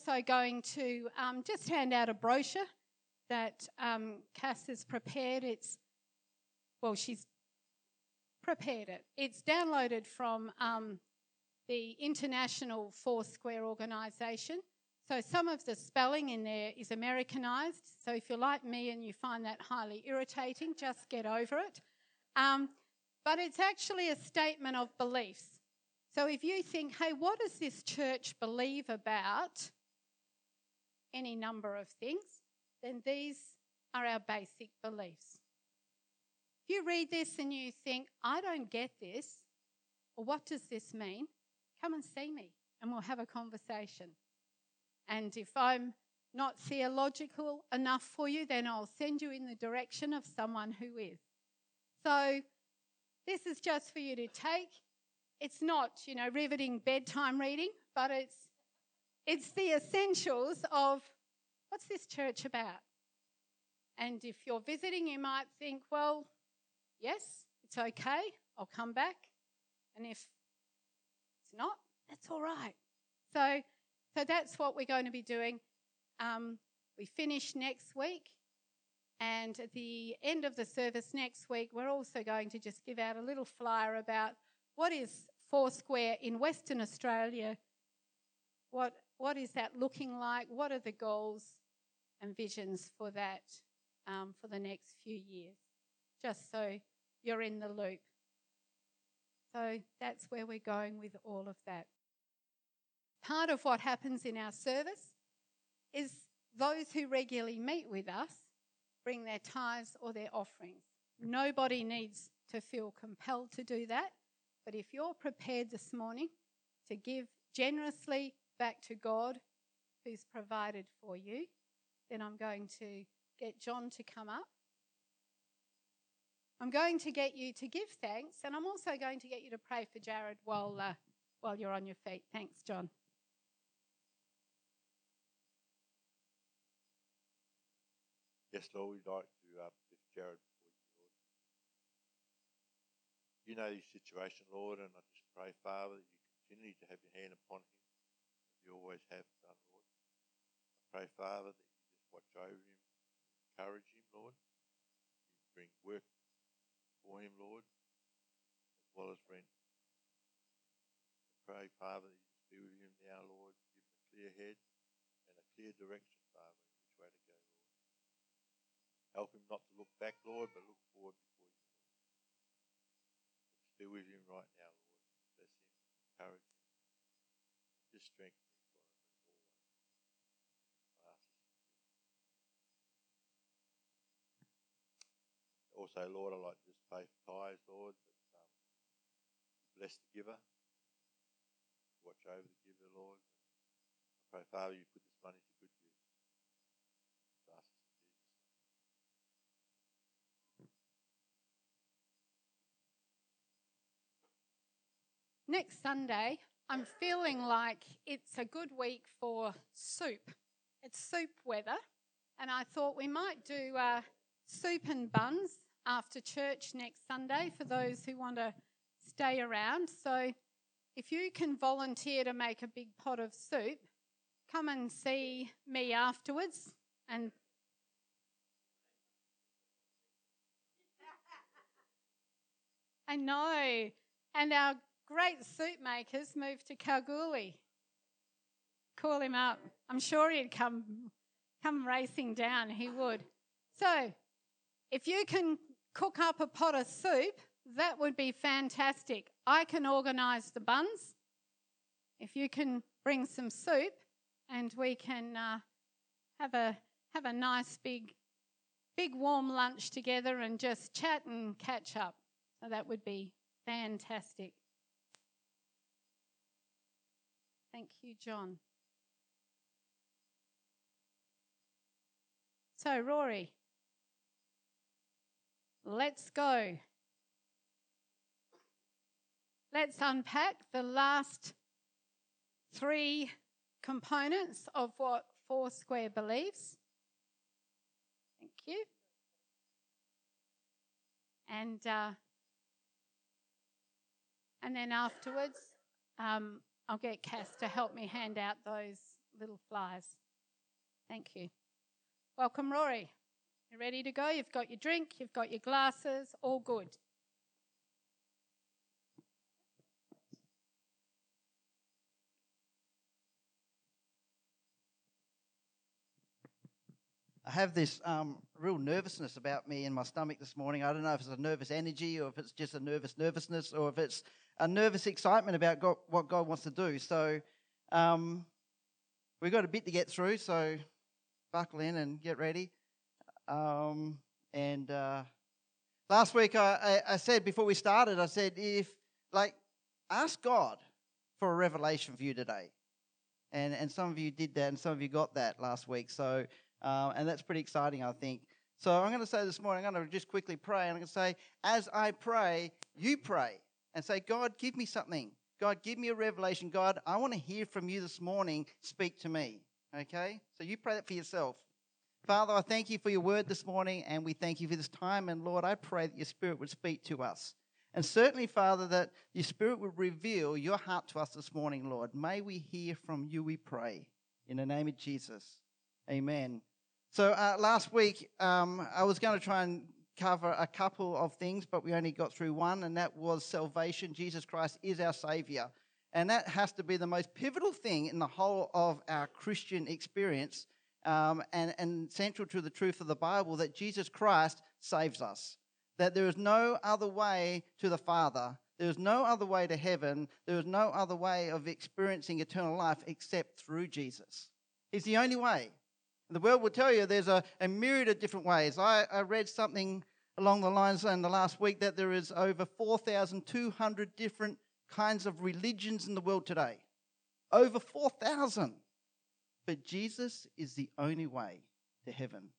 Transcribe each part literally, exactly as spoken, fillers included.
also going to um, just hand out a brochure that um, Cass has prepared. It's, well, she's prepared it. It's downloaded from um, the International Foursquare Organisation. So some of the spelling in there is Americanised. So if you're like me and you find that highly irritating, just get over it. Um, but it's actually a statement of beliefs. So if you think, hey, what does this church believe about any number of things, then these are our basic beliefs. If you read this and you think, I don't get this, or what does this mean, come and see me and we'll have a conversation. And if I'm not theological enough for you, then I'll send you in the direction of someone who is. So this is just for you to take. It's not, you know, riveting bedtime reading, but it's it's the essentials of what's this church about. And if you're visiting, you might think, well, yes, it's okay, I'll come back. And if it's not, that's all right. So So that's what we're going to be doing. Um, we finish next week, and at the end of the service next week, we're also going to just give out a little flyer about what is Foursquare in Western Australia, what what is that looking like, what are the goals and visions for that um, for the next few years, just so you're in the loop. So that's where we're going with all of that. Part of what happens in our service is those who regularly meet with us bring their tithes or their offerings. Nobody needs to feel compelled to do that, but if you're prepared this morning to give generously back to God who's provided for you, then I'm going to get John to come up. I'm going to get you to give thanks, and I'm also going to get you to pray for Jared while, uh, while you're on your feet. Thanks, John. Yes, Lord, we'd like to uh, lift Jared before you, Lord. You know his situation, Lord, and I just pray, Father, that you continue to have your hand upon him, as you always have done, Lord. I pray, Father, that you just watch over him, encourage him, Lord. You bring work for him, Lord, as well as rent. I pray, Father, that you just be with him now, Lord. Give him a clear head and a clear direction, Father, in which way to go, Lord. Help him not to look back, Lord, but look forward before you, Lord. Just be with him right now, Lord. Bless him, encourage him, just strengthen him for him as always. I ask this in Jesus' name. Also, Lord, I'd like to just pray for tithes, Lord, that um, bless the giver, watch over the giver, Lord. I pray, Father, you put this money to good use. I ask this in Jesus' name. Next Sunday, I'm feeling like it's a good week for soup. It's soup weather, and I thought we might do uh, soup and buns after church next Sunday for those who want to stay around. So if you can volunteer to make a big pot of soup, come and see me afterwards. And I know, and our great soup makers moved to Kalgoorlie. Call him up. I'm sure he'd come come racing down. He would. So if you can cook up a pot of soup, that would be fantastic. I can organise the buns. If you can bring some soup, and we can uh, have a have a nice big big warm lunch together and just chat and catch up. So that would be fantastic. Thank you, John. So, Rory, let's go. Let's unpack the last three components of what Foursquare believes. Thank you. And uh, and then afterwards, um, I'll get Cass to help me hand out those little flies. Thank you. Welcome, Rory. You ready to go? You've got your drink, you've got your glasses, all good. I have this um, real nervousness about me in my stomach this morning. I don't know if it's a nervous energy or if it's just a nervous nervousness or if it's a nervous excitement about God, what God wants to do. So um, we've got a bit to get through, so buckle in and get ready. Um, and uh, last week I, I, I said before we started, I said, if like ask God for a revelation for you today. And, and some of you did that and some of you got that last week. So Uh, and that's pretty exciting, I think. So I'm going to say this morning, I'm going to just quickly pray. And I'm going to say, as I pray, you pray. And say, God, give me something. God, give me a revelation. God, I want to hear from you this morning. Speak to me. Okay? So you pray that for yourself. Father, I thank you for your word this morning, and we thank you for this time. And Lord, I pray that your Spirit would speak to us. And certainly, Father, that your Spirit would reveal your heart to us this morning, Lord. May we hear from you, we pray. In the name of Jesus. Amen. So uh, last week, um, I was going to try and cover a couple of things, but we only got through one, and that was salvation. Jesus Christ is our Saviour. And that has to be the most pivotal thing in the whole of our Christian experience, um, and, and central to the truth of the Bible, that Jesus Christ saves us. That there is no other way to the Father. There is no other way to heaven. There is no other way of experiencing eternal life except through Jesus. He's the only way. The world will tell you there's a, a myriad of different ways. I, I read something along the lines in the last week that there is over four thousand two hundred different kinds of religions in the world today. Over four thousand. But Jesus is the only way to heaven.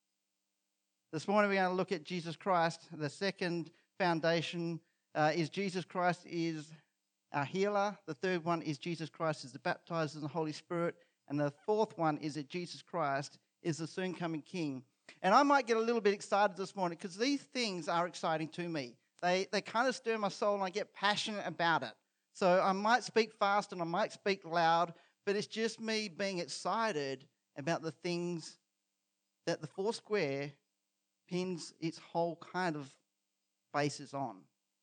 This morning we're going to look at Jesus Christ. The second foundation uh, is Jesus Christ is our healer. The third one is Jesus Christ is the baptizer in the Holy Spirit. And the fourth one is that Jesus Christ is the soon-coming King. And I might get a little bit excited this morning because these things are exciting to me. They they kind of stir my soul and I get passionate about it. So I might speak fast and I might speak loud, but it's just me being excited about the things that the Foursquare pins its whole kind of basis on.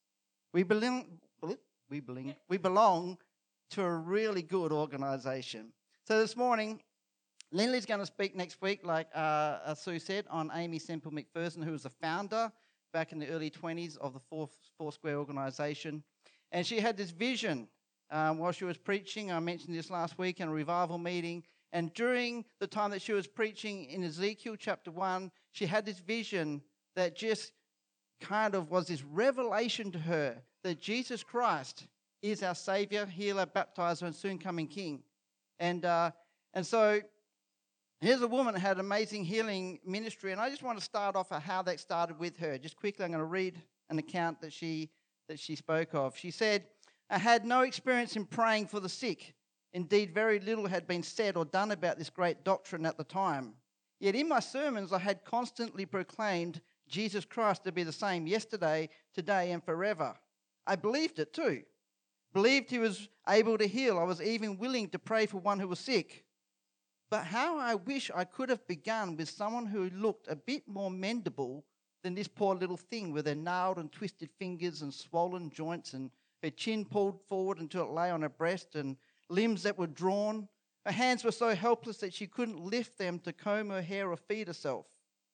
We belong, we belong, we belong to a really good organisation. So this morning, Lindley's going to speak next week, like uh, Sue said, on Amy Semple McPherson, who was the founder back in the early twenties of the Four, Foursquare organisation. And she had this vision um, while she was preaching. I mentioned this last week in a revival meeting. And during the time that she was preaching in Ezekiel chapter one, she had this vision that just kind of was this revelation to her that Jesus Christ is our Saviour, healer, baptizer, and soon-coming King. And uh, and so here's a woman who had amazing healing ministry, and I just want to start off at how that started with her. Just quickly, I'm going to read an account that she that she spoke of. She said, I had no experience in praying for the sick. Indeed, very little had been said or done about this great doctrine at the time. Yet in my sermons, I had constantly proclaimed Jesus Christ to be the same yesterday, today, and forever. I believed it too. Believed he was able to heal. I was even willing to pray for one who was sick. But how I wish I could have begun with someone who looked a bit more mendable than this poor little thing with her gnarled and twisted fingers and swollen joints and her chin pulled forward until it lay on her breast and limbs that were drawn. Her hands were so helpless that she couldn't lift them to comb her hair or feed herself.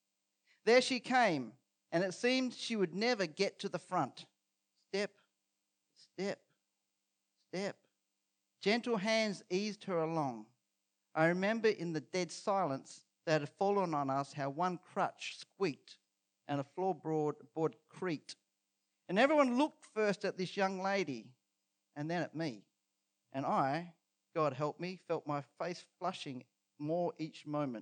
There she came, and it seemed she would never get to the front. Step, step, step. Gentle hands eased her along. I remember in the dead silence that had fallen on us how one crutch squeaked and a floorboard board creaked. And everyone looked first at this young lady and then at me. And I, God help me, felt my face flushing more each moment.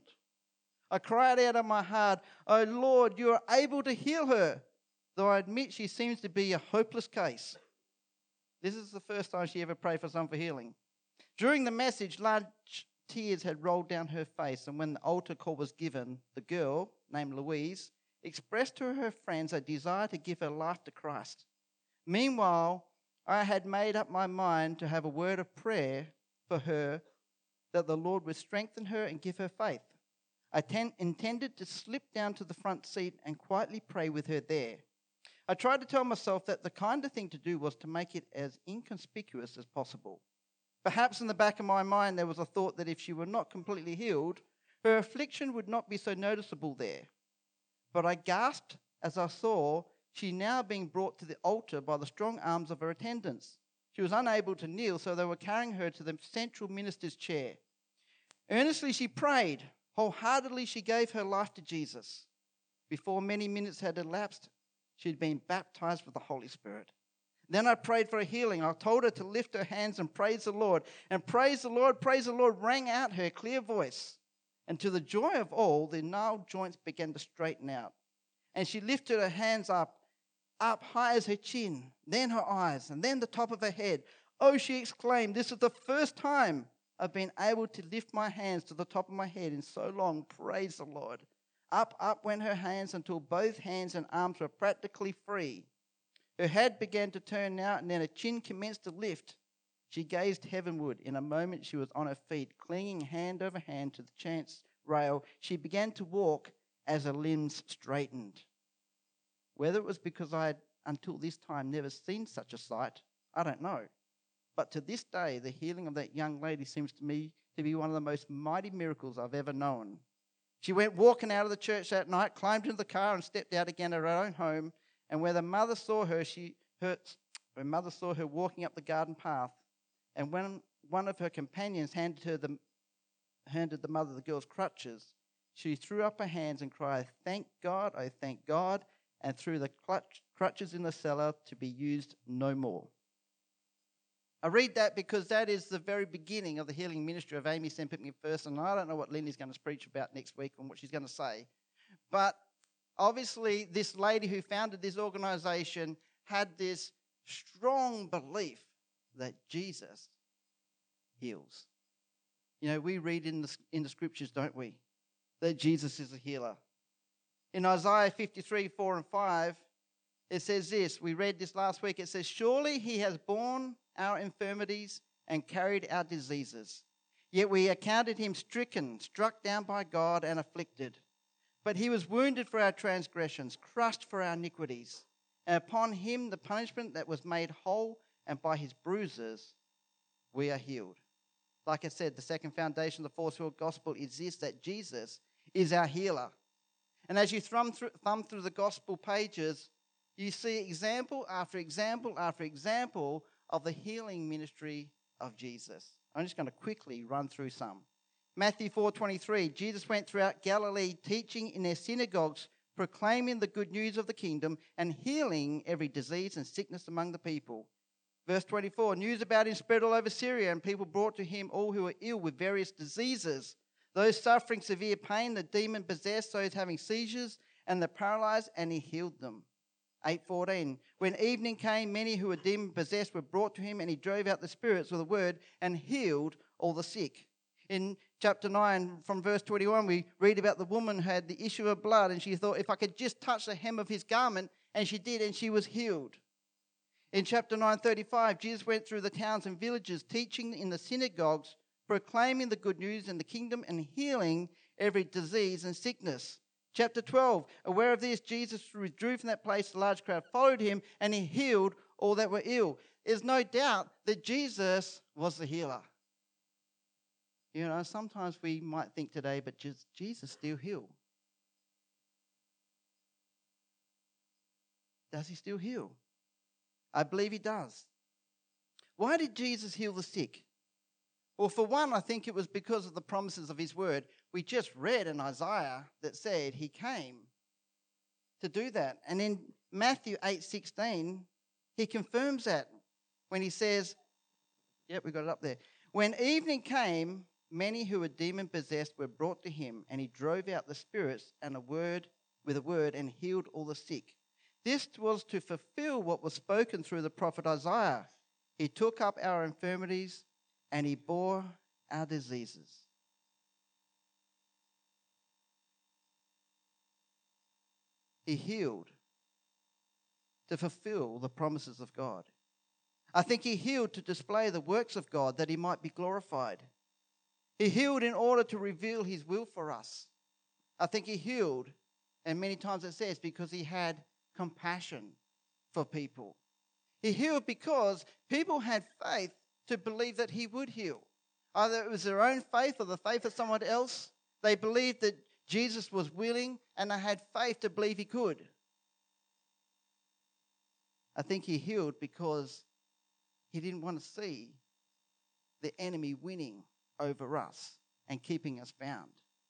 I cried out of my heart, oh Lord, you are able to heal her, though I admit she seems to be a hopeless case. This is the first time she ever prayed for someone for healing. During the message, large tears had rolled down her face, and when the altar call was given, the girl, named Louise, expressed to her friends a desire to give her life to Christ. Meanwhile, I had made up my mind to have a word of prayer for her that the Lord would strengthen her and give her faith. I ten- intended to slip down to the front seat and quietly pray with her there. I tried to tell myself that the kinder thing to do was to make it as inconspicuous as possible. Perhaps in the back of my mind there was a thought that if she were not completely healed, her affliction would not be so noticeable there. But I gasped as I saw she now being brought to the altar by the strong arms of her attendants. She was unable to kneel, so they were carrying her to the central minister's chair. Earnestly she prayed. Wholeheartedly she gave her life to Jesus. Before many minutes had elapsed, she had been baptized with the Holy Spirit. Then I prayed for her healing. I told her to lift her hands and praise the Lord. And praise the Lord, praise the Lord rang out her clear voice. And to the joy of all, the gnarled joints began to straighten out. And she lifted her hands up, up high as her chin, then her eyes, and then the top of her head. Oh, she exclaimed, this is the first time I've been able to lift my hands to the top of my head in so long. Praise the Lord. Up, up went her hands until both hands and arms were practically free. Her head began to turn now, and then her chin commenced to lift. She gazed heavenward. In a moment she was on her feet, clinging hand over hand to the chancel rail. She began to walk as her limbs straightened. Whether it was because I had, until this time, never seen such a sight, I don't know. But to this day, the healing of that young lady seems to me to be one of the most mighty miracles I've ever known. She went walking out of the church that night, climbed into the car and stepped out again to her own home. And where the mother saw her, she her, her mother saw her walking up the garden path. And when one of her companions handed her the handed the mother the girl's crutches, she threw up her hands and cried, "Thank God, I thank God," and threw the clutch, crutches in the cellar to be used no more. I read that because that is the very beginning of the healing ministry of Amy Sempic McPherson. I don't know what Lindy's going to preach about next week and what she's going to say. But obviously, this lady who founded this organisation had this strong belief that Jesus heals. You know, we read in the, in the scriptures, don't we, that Jesus is a healer. In Isaiah fifty-three, four and five, it says this. We read this last week. It says, "Surely he has borne our infirmities and carried our diseases. Yet we accounted him stricken, struck down by God and afflicted. But he was wounded for our transgressions, crushed for our iniquities. And upon him the punishment that was made whole, and by his bruises we are healed." Like I said, the second foundation of the Forcefield Gospel is this, that Jesus is our healer. And as you thumb through, thumb through the Gospel pages, you see example after example after example of the healing ministry of Jesus. I'm just going to quickly run through some. Matthew four twenty-three, Jesus went throughout Galilee, teaching in their synagogues, proclaiming the good news of the kingdom and healing every disease and sickness among the people. Verse twenty-four, news about him spread all over Syria, and people brought to him all who were ill with various diseases, those suffering severe pain, the demon-possessed, those having seizures, and the paralyzed, and he healed them. eight fourteen, when evening came, many who were demon-possessed were brought to him, and he drove out the spirits with a word and healed all the sick. In chapter nine, from verse twenty-one, we read about the woman who had the issue of blood, and she thought, if I could just touch the hem of his garment, and she did, and she was healed. In chapter nine thirty-five, Jesus went through the towns and villages, teaching in the synagogues, proclaiming the good news in the kingdom and healing every disease and sickness. Chapter twelve, aware of this, Jesus withdrew from that place. A large crowd followed him, and he healed all that were ill. There's no doubt that Jesus was the healer. You know, sometimes we might think today, but just Jesus still heal. Does he still heal? I believe he does. Why did Jesus heal the sick? Well, for one, I think it was because of the promises of his word. We just read in Isaiah that said he came to do that. And in Matthew eight sixteen, he confirms that when he says, yep, we got it up there. When evening came, many who were demon-possessed were brought to him, and he drove out the spirits and a word with a word and healed all the sick. This was to fulfill what was spoken through the prophet Isaiah. He took up our infirmities and he bore our diseases. He healed to fulfill the promises of God. I think he healed to display the works of God that he might be glorified. He healed in order to reveal his will for us. I think he healed, and many times it says, because he had compassion for people. He healed because people had faith to believe that he would heal. Either it was their own faith or the faith of someone else. They believed that Jesus was willing, and they had faith to believe he could. I think he healed because he didn't want to see the enemy winning over us and keeping us bound.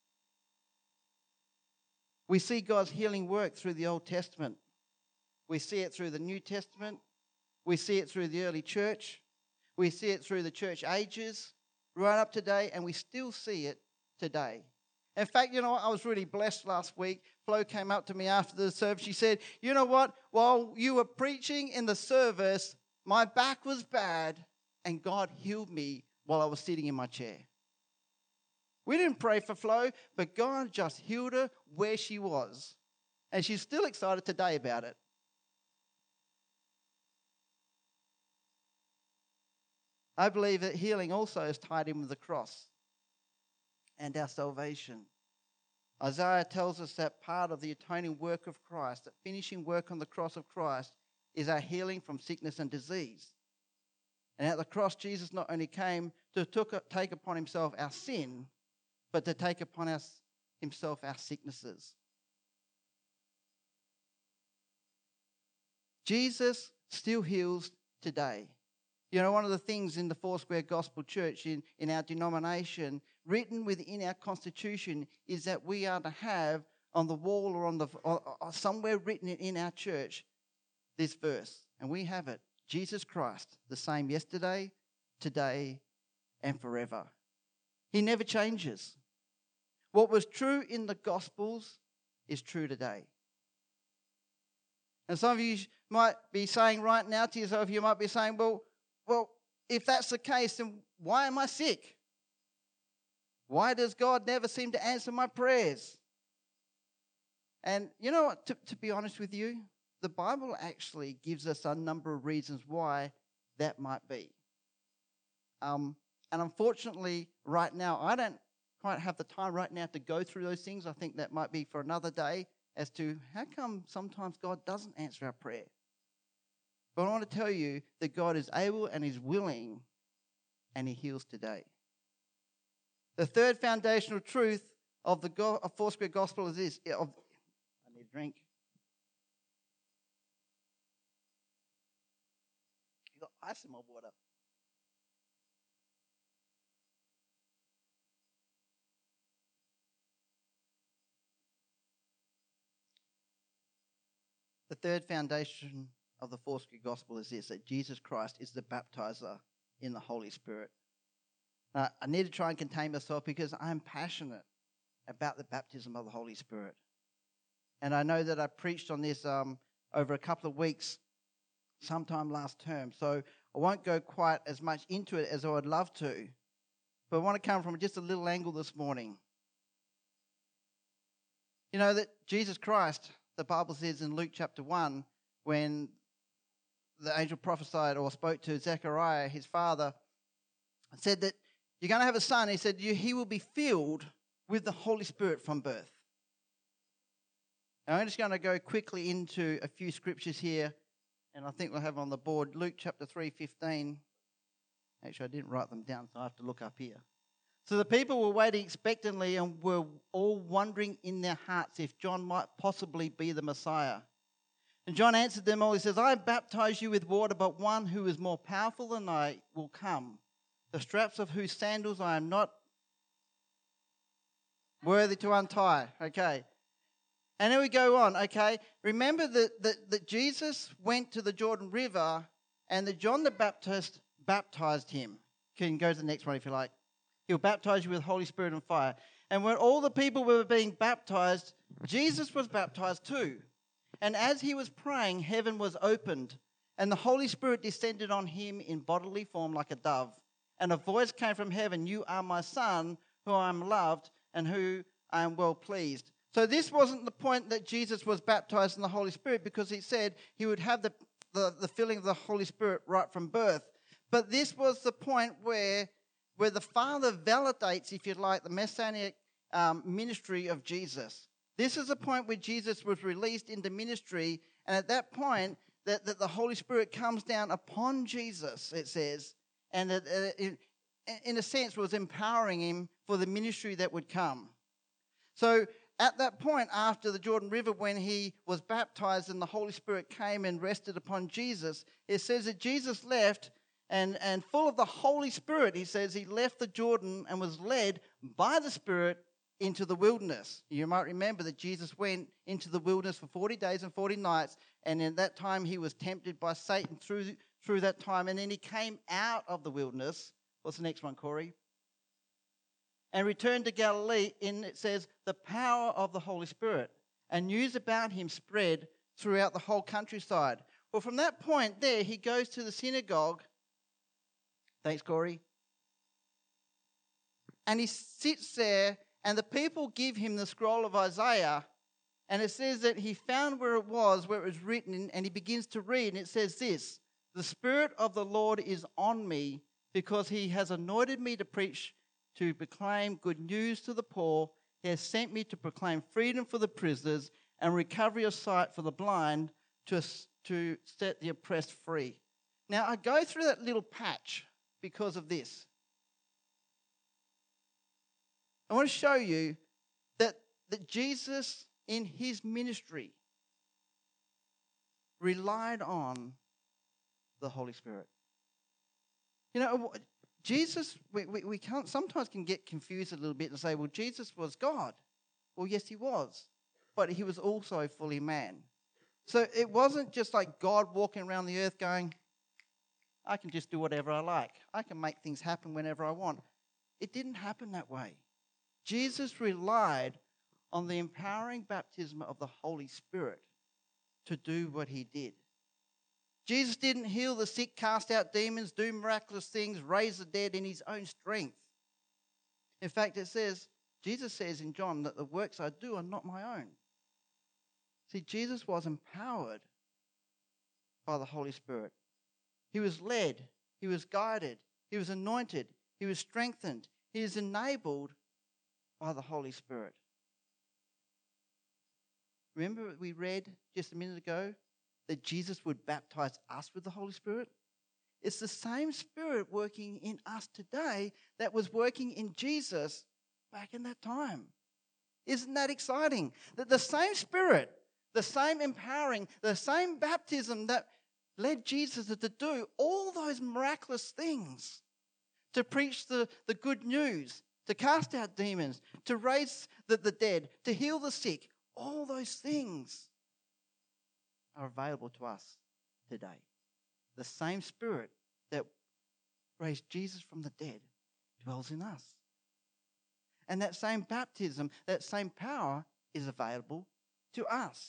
We see God's healing work through the Old Testament. We see it through the New Testament. We see it through the early church. We see it through the church ages, right up to today, and we still see it today. In fact, you know what? I was really blessed last week. Flo came up to me after the service. She said, you know what? While you were preaching in the service, my back was bad, and God healed me while I was sitting in my chair. We didn't pray for Flo, but God just healed her where she was. And she's still excited today about it. I believe that healing also is tied in with the cross and our salvation. Isaiah tells us that part of the atoning work of Christ, that finishing work on the cross of Christ, is our healing from sickness and disease. And at the cross, Jesus not only came to took, take upon himself our sin, but to take upon us, himself our sicknesses. Jesus still heals today. You know, one of the things in the Foursquare Gospel Church, in, in our denomination, written within our constitution, is that we are to have on the wall or on the or, or somewhere written in our church this verse. And we have it. Jesus Christ, the same yesterday, today, and forever. He never changes. What was true in the Gospels is true today. And some of you might be saying right now to yourself, you might be saying, well, well, if that's the case, then why am I sick? Why does God never seem to answer my prayers? And you know what, to, to be honest with you, the Bible actually gives us a number of reasons why that might be. Um, and unfortunately, right now, I don't quite have the time right now to go through those things. I think that might be for another day as to how come sometimes God doesn't answer our prayer. But I want to tell you that God is able and is willing, and he heals today. The third foundational truth of the go- of Foursquare Gospel is this. Of, I need a drink. You got ice in my water. The third foundation of the Foursquare Gospel is this, that Jesus Christ is the baptizer in the Holy Spirit. Now, I need to try and contain myself because I'm passionate about the baptism of the Holy Spirit. And I know that I preached on this um, over a couple of weeks sometime last term, so I won't go quite as much into it as I would love to. But I want to come from just a little angle this morning. You know that Jesus Christ, the Bible says in Luke chapter one, when the angel prophesied or spoke to Zechariah, his father, said that you're going to have a son. He said he will be filled with the Holy Spirit from birth. Now I'm just going to go quickly into a few scriptures here, and I think we'll have on the board Luke chapter three fifteen. Actually, I didn't write them down, so I have to look up here. So the people were waiting expectantly and were all wondering in their hearts if John might possibly be the Messiah. And John answered them all. He says, I baptize you with water, but one who is more powerful than I will come, the straps of whose sandals I am not worthy to untie. Okay. And then we go on, okay. Remember that, that, that Jesus went to the Jordan River and that John the Baptist baptized him. You can go to the next one if you like. He'll baptize you with Holy Spirit and fire. And when all the people were being baptized, Jesus was baptized too. And as he was praying, heaven was opened, and the Holy Spirit descended on him in bodily form like a dove. And a voice came from heaven, you are my son, who I am loved, and who I am well pleased. So this wasn't the point that Jesus was baptized in the Holy Spirit, because he said he would have the, the, the filling of the Holy Spirit right from birth. But this was the point where where the Father validates, if you like, the messianic um, ministry of Jesus. This is the point where Jesus was released into ministry, and at that point, that, that the Holy Spirit comes down upon Jesus, it says, and it, it, in a sense was empowering him for the ministry that would come. So at that point, after the Jordan River, when he was baptized and the Holy Spirit came and rested upon Jesus, it says that Jesus left and, and full of the Holy Spirit, he says he left the Jordan and was led by the Spirit into the wilderness. You might remember that Jesus went into the wilderness for forty days and forty nights, and in that time he was tempted by Satan through, through that time, and then he came out of the wilderness. What's the next one, Corey? And returned to Galilee, in, it says, the power of the Holy Spirit. And news about him spread throughout the whole countryside. Well, from that point there, he goes to the synagogue. Thanks, Corey. And he sits there, and the people give him the scroll of Isaiah. And it says that he found where it was, where it was written, and he begins to read. And it says this: the Spirit of the Lord is on me, because he has anointed me to preach, to proclaim good news to the poor. He has sent me to proclaim freedom for the prisoners and recovery of sight for the blind, to, to set the oppressed free. Now, I go through that little patch because of this. I want to show you that, that Jesus, in his ministry, relied on the Holy Spirit. You know, Jesus, we, we, we can't, sometimes can get confused a little bit and say, well, Jesus was God. Well, yes, he was. But he was also fully man. So it wasn't just like God walking around the earth going, I can just do whatever I like. I can make things happen whenever I want. It didn't happen that way. Jesus relied on the empowering baptism of the Holy Spirit to do what he did. Jesus didn't heal the sick, cast out demons, do miraculous things, raise the dead in his own strength. In fact, it says, Jesus says in John that the works I do are not my own. See, Jesus was empowered by the Holy Spirit. He was led, he was guided, he was anointed, he was strengthened, he is enabled by the Holy Spirit. Remember we read just a minute ago that Jesus would baptize us with the Holy Spirit? It's the same Spirit working in us today that was working in Jesus back in that time. Isn't that exciting? That the same Spirit, the same empowering, the same baptism that led Jesus to do all those miraculous things, to preach the, the good news, to cast out demons, to raise the, the dead, to heal the sick, all those things are available to us today. The same Spirit that raised Jesus from the dead dwells in us. And that same baptism, that same power is available to us.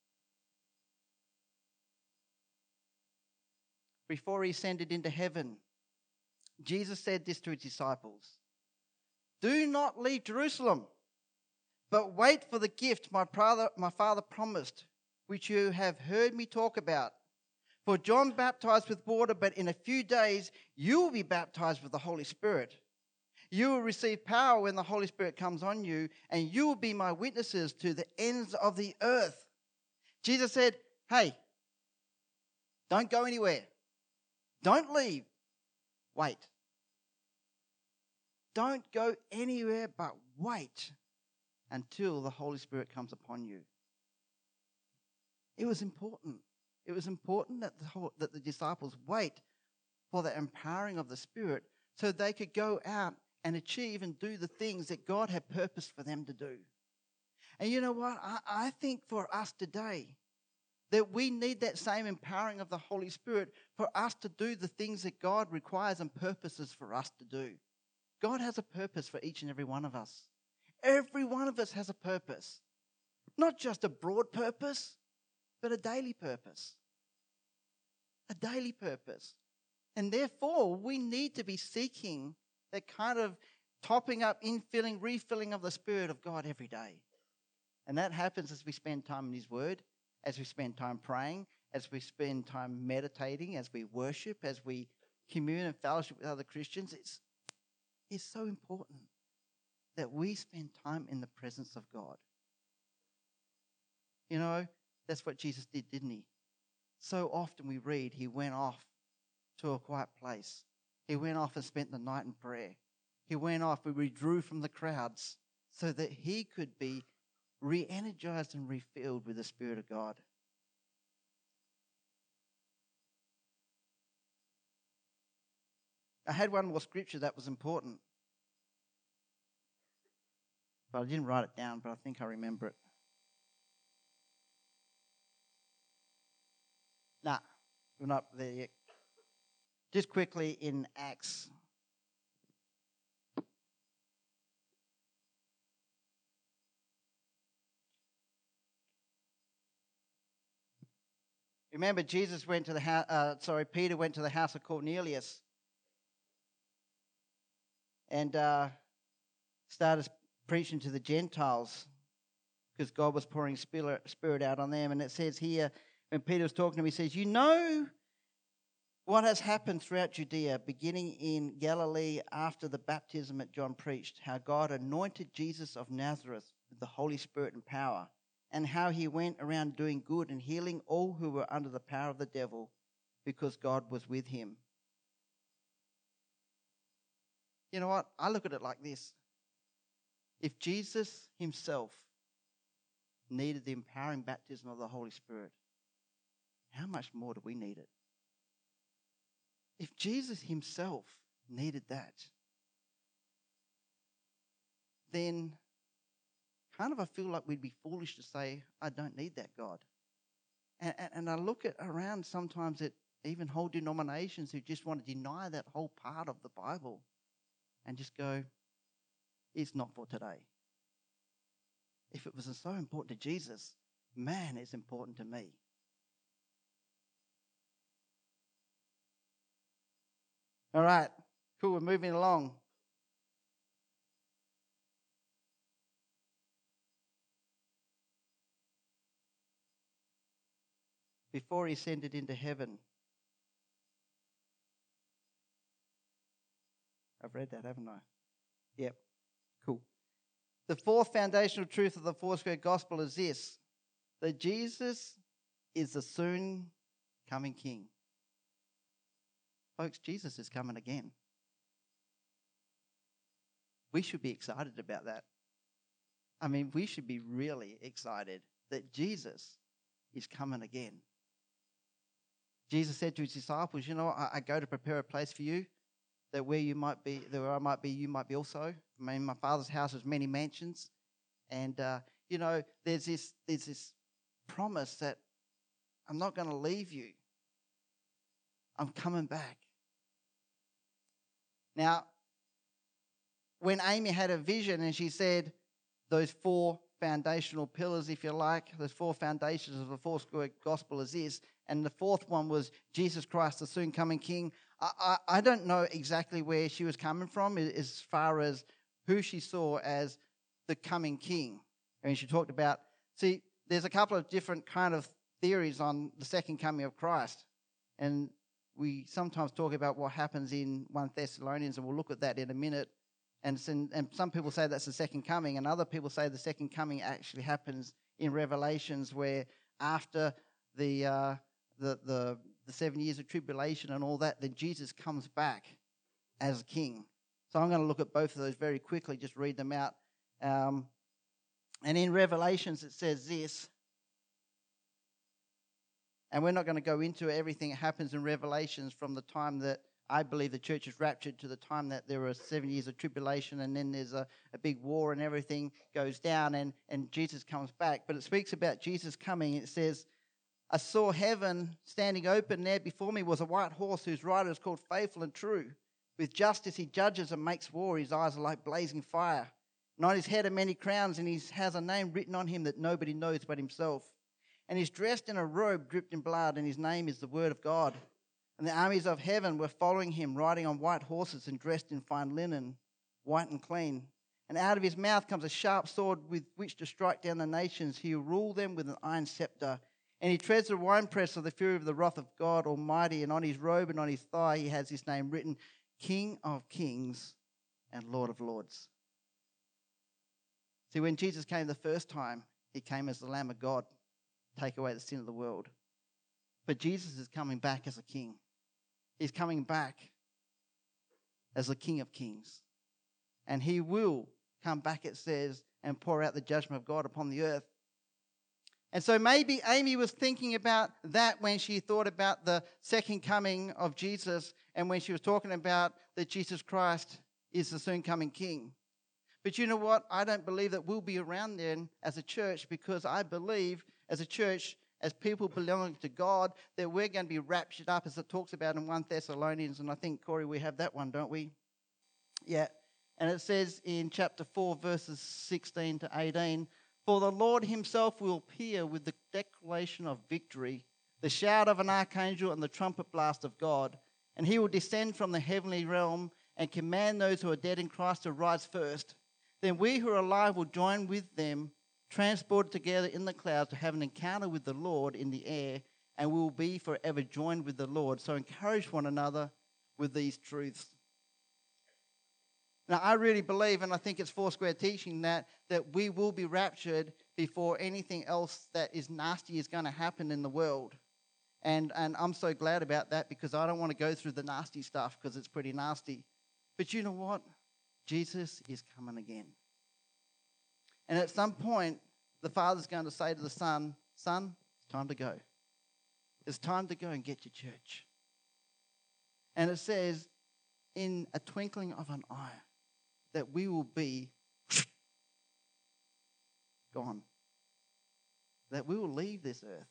Before he ascended into heaven, Jesus said this to his disciples: do not leave Jerusalem, but wait for the gift my father, my father promised, which you have heard me talk about. For John baptized with water, but in a few days you will be baptized with the Holy Spirit. You will receive power when the Holy Spirit comes on you, and you will be my witnesses to the ends of the earth. Jesus said, hey, don't go anywhere. Don't leave. Wait. Don't go anywhere but wait until the Holy Spirit comes upon you. It was important. It was important that the, whole, that the disciples wait for the empowering of the Spirit so they could go out and achieve and do the things that God had purposed for them to do. And you know what? I, I think for us today that we need that same empowering of the Holy Spirit for us to do the things that God requires and purposes for us to do. God has a purpose for each and every one of us. Every one of us has a purpose. Not just a broad purpose, but a daily purpose. A daily purpose. And therefore, we need to be seeking that kind of topping up, infilling, refilling of the Spirit of God every day. And that happens as we spend time in his Word, as we spend time praying, as we spend time meditating, as we worship, as we commune and fellowship with other Christians. It's, it's so important that we spend time in the presence of God. You know, that's what Jesus did, didn't he? So often we read he went off to a quiet place. He went off and spent the night in prayer. He went off and withdrew from the crowds so that he could be re-energized and refilled with the Spirit of God. I had one more scripture that was important, but I didn't write it down, but I think I remember it. Nah, we're not there yet. Just quickly in Acts. Remember, Jesus went to the house. Uh, sorry, Peter went to the house of Cornelius, and uh, started preaching to the Gentiles because God was pouring spirit, spirit out on them. And it says here, when Peter was talking to him, he says, "You know what has happened throughout Judea, beginning in Galilee after the baptism that John preached, how God anointed Jesus of Nazareth with the Holy Spirit and power, and how he went around doing good and healing all who were under the power of the devil, because God was with him." You know what? I look at it like this. If Jesus himself needed the empowering baptism of the Holy Spirit, how much more do we need it? If Jesus himself needed that, then kind of I feel like we'd be foolish to say, I don't need that God. And, and, and I look at around sometimes at even whole denominations who just want to deny that whole part of the Bible and just go, it's not for today. If it was so important to Jesus, man, it's important to me. All right, cool, we're moving along. Before he ascended into heaven. I've read that, haven't I? Yep, cool. The fourth foundational truth of the Foursquare Gospel is this, that Jesus is the soon coming King. Folks, Jesus is coming again. We should be excited about that. I mean, we should be really excited that Jesus is coming again. Jesus said to his disciples, you know, I, I go to prepare a place for you, that where you might be, that where I might be, you might be also. I mean, my Father's house has many mansions. And, uh, you know, there's this, there's this promise that I'm not going to leave you. I'm coming back. Now, when Amy had a vision and she said those four foundational pillars, if you like, those four foundations of the Foursquare Gospel is this, and the fourth one was Jesus Christ, the soon coming King. I, I, I don't know exactly where she was coming from as far as who she saw as the coming King. I mean, she talked about, see, there's a couple of different kind of theories on the second coming of Christ. And we sometimes talk about what happens in First Thessalonians, and we'll look at that in a minute. And, and some people say that's the second coming, and other people say the second coming actually happens in Revelations, where after the uh, the, the the seven years of tribulation and all that, then Jesus comes back as a king. So I'm going to look at both of those very quickly, just read them out. Um, and in Revelations it says this, and we're not going to go into everything that happens in Revelations from the time that I believe the church is raptured to the time that there are seven years of tribulation, and then there's a, a big war and everything goes down and, and Jesus comes back. But it speaks about Jesus coming. It says, I saw heaven standing open. There before me was a white horse whose rider is called Faithful and True. With justice he judges and makes war. His eyes are like blazing fire. And on his head are many crowns, and he has a name written on him that nobody knows but himself. And he's dressed in a robe dripped in blood, and his name is the Word of God. And the armies of heaven were following him, riding on white horses and dressed in fine linen, white and clean. And out of his mouth comes a sharp sword with which to strike down the nations. He will rule them with an iron scepter. And he treads the winepress of the fury of the wrath of God Almighty. And on his robe and on his thigh he has his name written, King of Kings and Lord of Lords. See, when Jesus came the first time, he came as the Lamb of God, take away the sin of the world. But Jesus is coming back as a king. He's coming back as the King of Kings. And he will come back, it says, and pour out the judgment of God upon the earth. And so maybe Amy was thinking about that when she thought about the second coming of Jesus and when she was talking about that Jesus Christ is the soon coming King. But you know what? I don't believe that we'll be around then as a church, because I believe as a church, as people belonging to God, that we're going to be raptured up, as it talks about in First Thessalonians. And I think, Corey, we have that one, don't we? Yeah. And it says in chapter four, verses sixteen to eighteen, "For the Lord himself will appear with the declaration of victory, the shout of an archangel and the trumpet blast of God. And he will descend from the heavenly realm and command those who are dead in Christ to rise first. Then we who are alive will join with them, transported together in the clouds to have an encounter with the Lord in the air, and we will be forever joined with the Lord." So encourage one another with these truths. Now, I really believe, and I think it's Foursquare teaching, that, that we will be raptured before anything else that is nasty is going to happen in the world. And, and I'm so glad about that, because I don't want to go through the nasty stuff, because it's pretty nasty. But you know what? Jesus is coming again. And at some point, the Father's going to say to the Son, "Son, it's time to go. It's time to go and get your church." And it says, in a twinkling of an eye, that we will be gone. That we will leave this earth.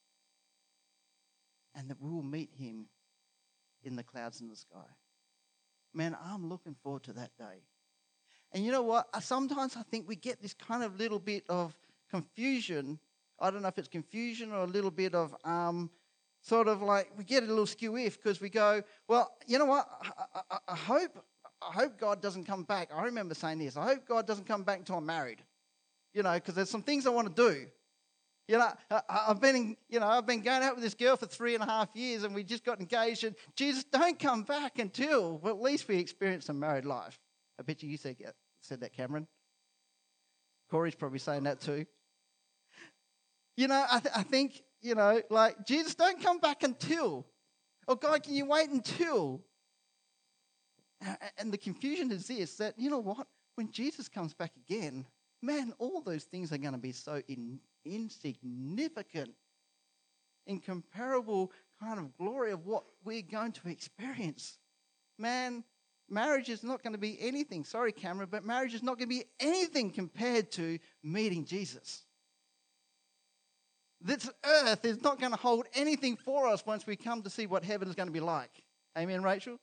And that we will meet him in the clouds in the sky. Man, I'm looking forward to that day. And you know what? Sometimes I think we get this kind of little bit of confusion. I don't know if it's confusion or a little bit of um, sort of like we get a little skew-if, because we go, well, you know what? I, I, I hope I hope God doesn't come back. I remember saying this. I hope God doesn't come back until I'm married. You know, because there's some things I want to do. You know, I, I've been, in, you know, I've been going out with this girl for three and a half years, and we just got engaged. And Jesus, don't come back until, well, at least we experience a married life. I bet you you said, said that, Cameron. Corey's probably saying that too. You know, I, th- I think, you know, like, Jesus, don't come back until. Oh, God, can you wait until? And the confusion is this, that, you know what? When Jesus comes back again, man, all those things are going to be so in, insignificant, incomparable kind of glory of what we're going to experience. Man, marriage is not going to be anything. Sorry, Cameron, but marriage is not going to be anything compared to meeting Jesus. This earth is not going to hold anything for us once we come to see what heaven is going to be like. Amen, Rachel?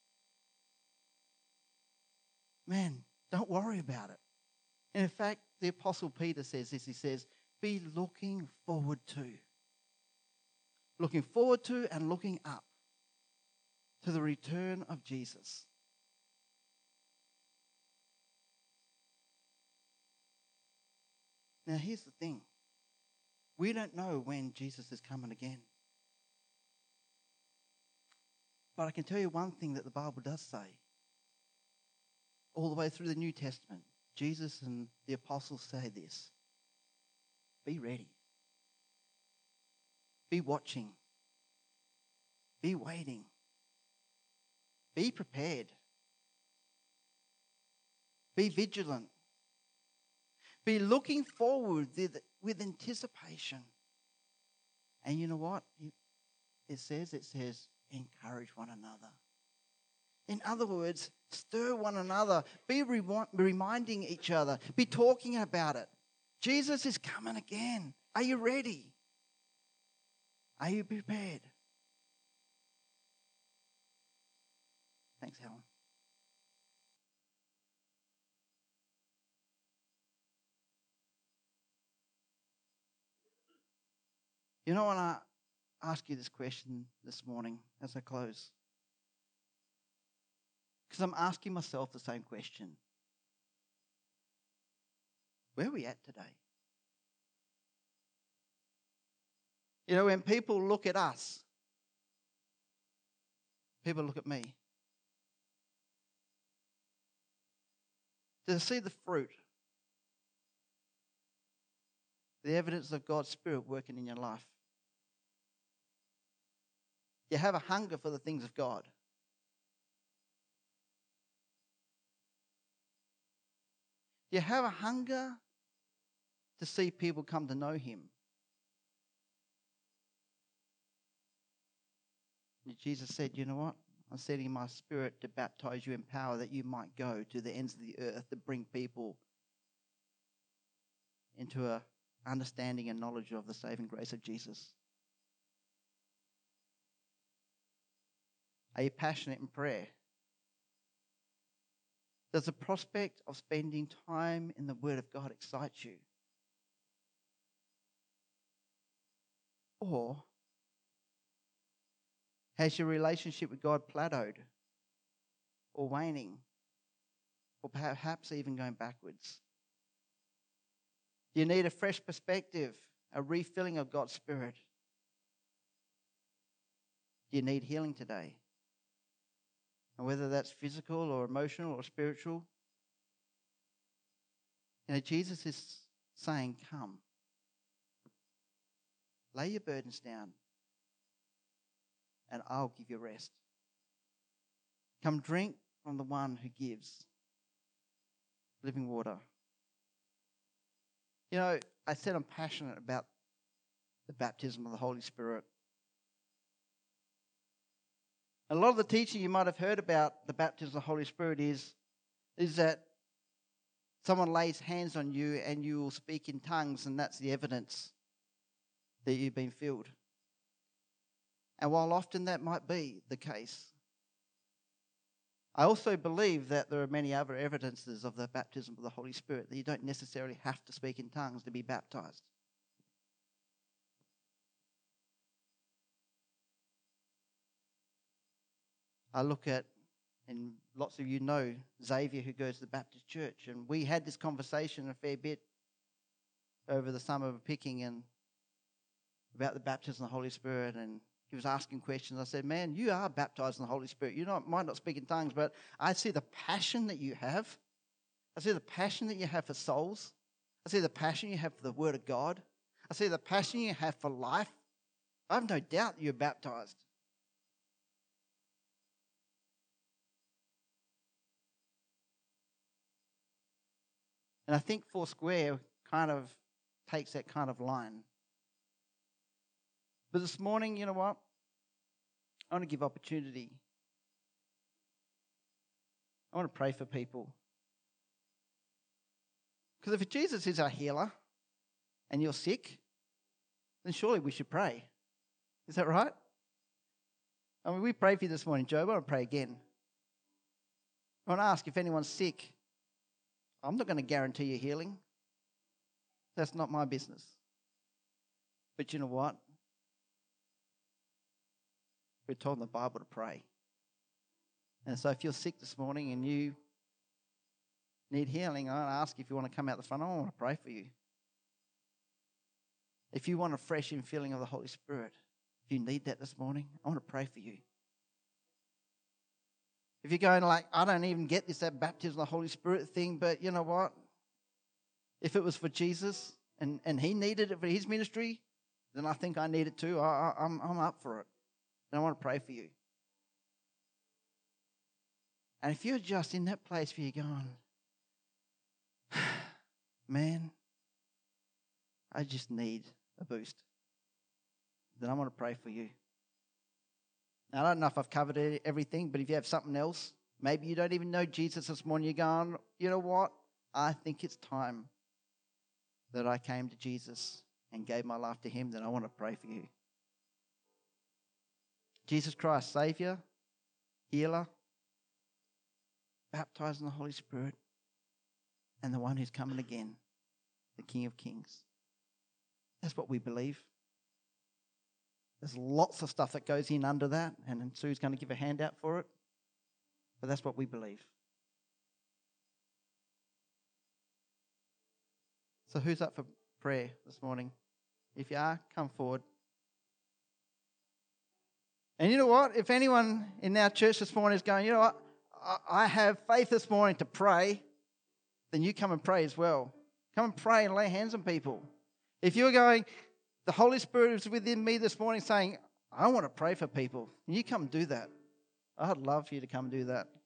Man, don't worry about it. And in fact, the Apostle Peter says this. He says, be looking forward to. Looking forward to and looking up to the return of Jesus. Now, here's the thing. We don't know when Jesus is coming again. But I can tell you one thing that the Bible does say. All the way through the New Testament, Jesus and the apostles say this. Be ready. Be watching. Be waiting. Be prepared. Be vigilant. Be looking forward with anticipation. And you know what? It says, it says, encourage one another. In other words, stir one another. Be re- reminding each other. Be talking about it. Jesus is coming again. Are you ready? Are you prepared? Thanks, Helen. You know, when I ask you this question this morning as I close, because I'm asking myself the same question. Where are we at today? You know, when people look at us, people look at me. to see the fruit, the evidence of God's Spirit working in your life. You have a hunger for the things of God. You have a hunger to see people come to know Him. And Jesus said, you know what? I'm sending my Spirit to baptize you in power that you might go to the ends of the earth to bring people into a understanding and knowledge of the saving grace of Jesus. Are you passionate in prayer? Does the prospect of spending time in the Word of God excite you? Or has your relationship with God plateaued or waning or perhaps even going backwards? You need a fresh perspective, a refilling of God's Spirit. You need healing today. And whether that's physical or emotional or spiritual, you know, Jesus is saying, come. Lay your burdens down and I'll give you rest. Come drink from the one who gives living water. You know, I said I'm passionate about the baptism of the Holy Spirit. A lot of the teaching you might have heard about the baptism of the Holy Spirit is, is that someone lays hands on you and you will speak in tongues, and that's the evidence that you've been filled. And while often that might be the case, I also believe that there are many other evidences of the baptism of the Holy Spirit, that you don't necessarily have to speak in tongues to be baptized. I look at, and lots of you know Xavier, who goes to the Baptist church, and we had this conversation a fair bit over the summer picking and about the baptism of the Holy Spirit, and he was asking questions. I said, man, you are baptized in the Holy Spirit. You not, might not speak in tongues, but I see the passion that you have. I see the passion that you have for souls. I see the passion you have for the Word of God. I see the passion you have for life. I have no doubt that you're baptized. And I think Foursquare kind of takes that kind of line. But this morning, you know what? I want to give opportunity. I want to pray for people. Because if Jesus is our healer and you're sick, then surely we should pray. Is that right? I mean, we prayed for you this morning, Job. I want to pray again. I want to ask if anyone's sick. I'm not going to guarantee you healing. That's not my business. But you know what? We're told in the Bible to pray. And so if you're sick this morning and you need healing, I want to ask if you want to come out the front. I want to pray for you. If you want a fresh infilling of the Holy Spirit, if you need that this morning, I want to pray for you. If you're going like, I don't even get this, that baptism of the Holy Spirit thing, but you know what? If it was for Jesus and, and he needed it for his ministry, then I think I need it too. I, I, I'm, I'm up for it. And I want to pray for you. And if you're just in that place where you're going, man, I just need a boost, then I want to pray for you. Now, I don't know if I've covered everything, but if you have something else, maybe you don't even know Jesus this morning, you're going, you know what? I think it's time that I came to Jesus and gave my life to him, then I want to pray for you. Jesus Christ, Saviour, healer, baptized in the Holy Spirit, and the one who's coming again, the King of Kings. That's what we believe. There's lots of stuff that goes in under that, and Sue's going to give a handout for it. But that's what we believe. So who's up for prayer this morning? If you are, come forward. And you know what? If anyone in our church this morning is going, you know what? I have faith this morning to pray, then you come and pray as well. Come and pray and lay hands on people. If you're going, the Holy Spirit is within me this morning saying, I want to pray for people, you come and do that. I'd love for you to come and do that.